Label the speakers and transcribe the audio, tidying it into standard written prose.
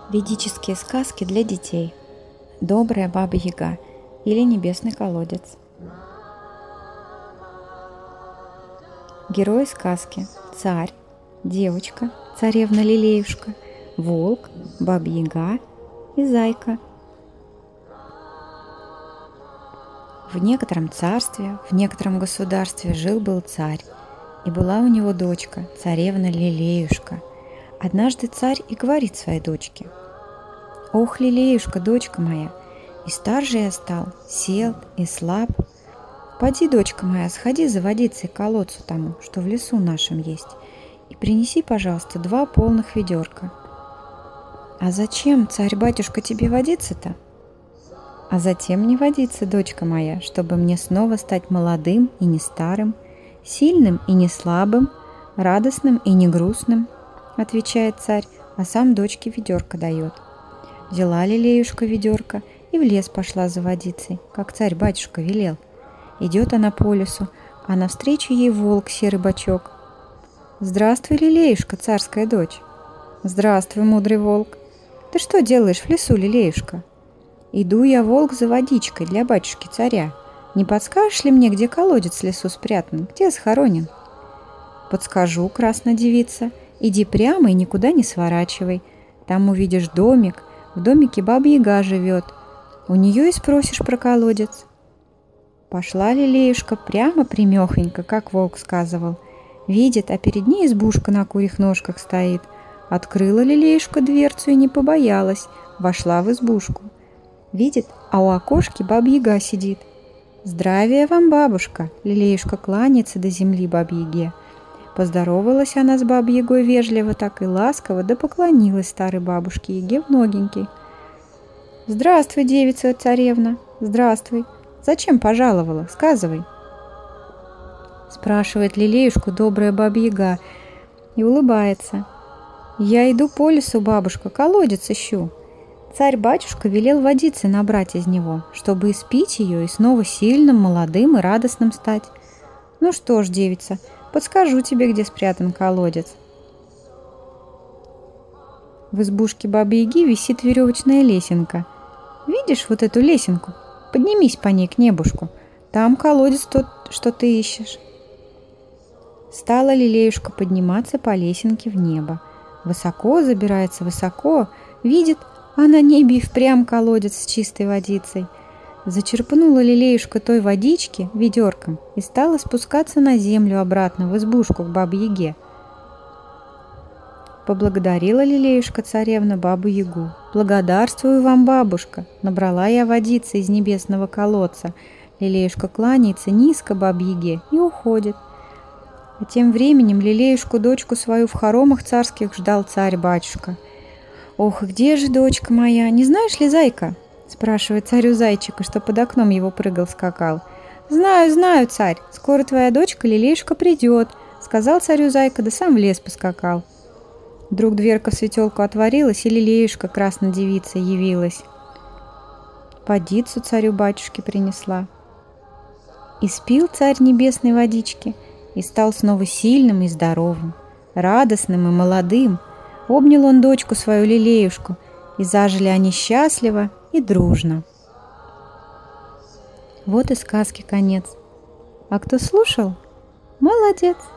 Speaker 1: Ведические сказки для детей. Добрая баба-яга или небесный колодец. Герои сказки: царь, девочка, царевна Лилеюшка, волк, баба-яга и зайка. В некотором царстве, в некотором государстве жил-был царь, и была у него дочка, царевна Лилеюшка. Однажды царь и говорит своей дочке: «Ох, Лилеюшка, дочка моя, и стар же я стал, сел и слаб. Поди, дочка моя, сходи за водицей к колодцу тому, что в лесу нашем есть, и принеси, пожалуйста, 2 полных ведерка». «А зачем, царь-батюшка, тебе водиться-то?» «А затем не водиться, дочка моя, чтобы мне снова стать молодым и не старым, сильным и не слабым, радостным и не грустным», отвечает царь, а сам дочке ведерко дает. Взяла Лилеюшка ведерко и в лес пошла за водицей, как царь-батюшка велел. Идет она по лесу, а навстречу ей волк серый бочок. «Здравствуй, Лилеюшка, царская дочь!» «Здравствуй, мудрый волк! Ты что делаешь в лесу, Лилеюшка?» «Иду я, волк, за водичкой для батюшки царя. Не подскажешь ли мне, где колодец в лесу спрятан, где схоронен?» «Подскажу, красная девица. Иди прямо и никуда не сворачивай. Там увидишь домик, в домике баба-яга живет. У нее и спросишь про колодец». Пошла Лилеюшка прямо примехонько, как волк сказывал. Видит, а перед ней избушка на курьих ножках стоит. Открыла Лилеюшка дверцу и не побоялась, вошла в избушку. Видит, а у окошки баба-яга сидит. «Здравия вам, бабушка!» Лилеюшка кланяется до земли бабе-яге. Поздоровалась она с бабой-ягой вежливо, так и ласково, да поклонилась старой бабушке-яге в ногенький. «Здравствуй, девица-царевна! Здравствуй! Зачем пожаловала? Сказывай!» Спрашивает Лилеюшку добрая баба-яга и улыбается. «Я иду по лесу, бабушка, колодец ищу. Царь-батюшка велел водицы набрать из него, чтобы испить ее и снова сильным, молодым и радостным стать. Ну что ж, девица, подскажу тебе, где спрятан колодец». В избушке бабы-яги висит веревочная лесенка. «Видишь вот эту лесенку? Поднимись по ней к небушку. Там колодец тот, что ты ищешь». Стала Лилеюшка подниматься по лесенке в небо. Высоко забирается, высоко, видит, а на небе и впрямь колодец с чистой водицей. Зачерпнула Лилеюшка той водички ведерком и стала спускаться на землю обратно в избушку к бабе-яге. Поблагодарила Лилеюшка царевна бабу-ягу. «Благодарствую вам, бабушка! Набрала я водицы из небесного колодца». Лилеюшка кланяется низко бабе-яге и уходит. А тем временем Лилеюшку, дочку свою, в хоромах царских ждал царь-батюшка. «Ох, где же дочка моя? Не знаешь ли, зайка?» спрашивает царю зайчика, что под окном его прыгал-скакал. «Знаю, знаю, царь, скоро твоя дочка Лилеюшка придет», сказал царю зайка, да сам в лес поскакал. Вдруг дверка в светелку отворилась, и Лилеюшка, красная девица, явилась. Водицу царю-батюшке принесла. И спил царь небесной водички, и стал снова сильным и здоровым, радостным и молодым. Обнял он дочку свою Лилеюшку, и зажили они счастливо и дружно. Вот и сказки конец. А кто слушал, молодец!